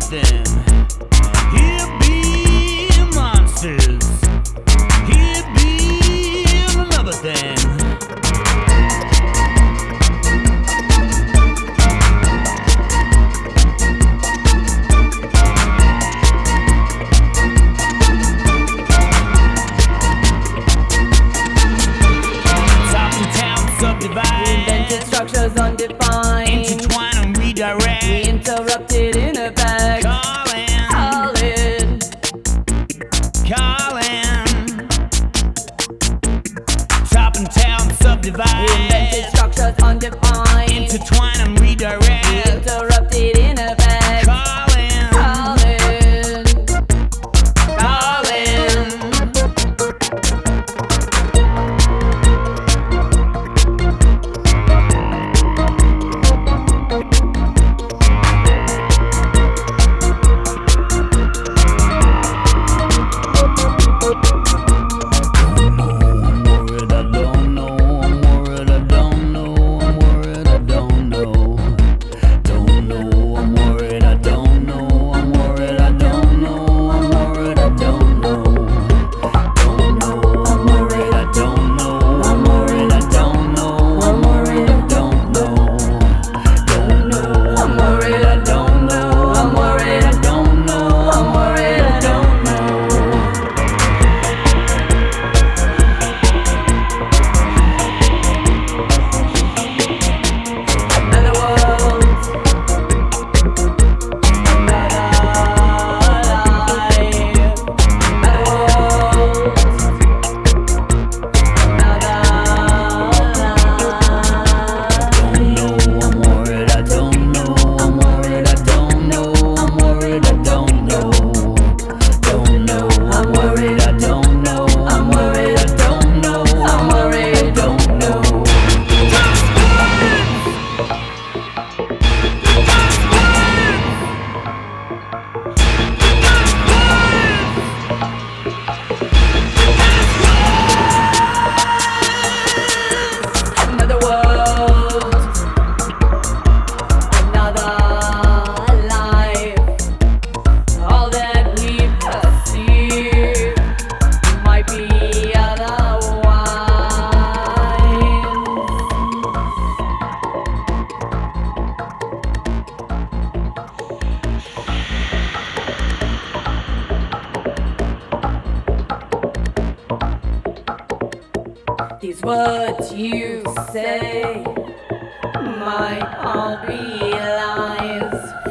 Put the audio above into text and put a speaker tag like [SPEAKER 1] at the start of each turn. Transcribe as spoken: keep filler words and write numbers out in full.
[SPEAKER 1] thing. Here be monsters. Here be another thing.
[SPEAKER 2] Invented structures undefined,
[SPEAKER 1] intertwine and redirect.
[SPEAKER 2] We interrupted in effect.
[SPEAKER 1] Calling,
[SPEAKER 2] calling,
[SPEAKER 1] calling. Top and town subdivide.
[SPEAKER 2] Invented structures undefined,
[SPEAKER 1] intertwine and redirect.
[SPEAKER 2] We interrupted in effect.
[SPEAKER 1] Calling,
[SPEAKER 2] calling, calling. These words you say might all be lies.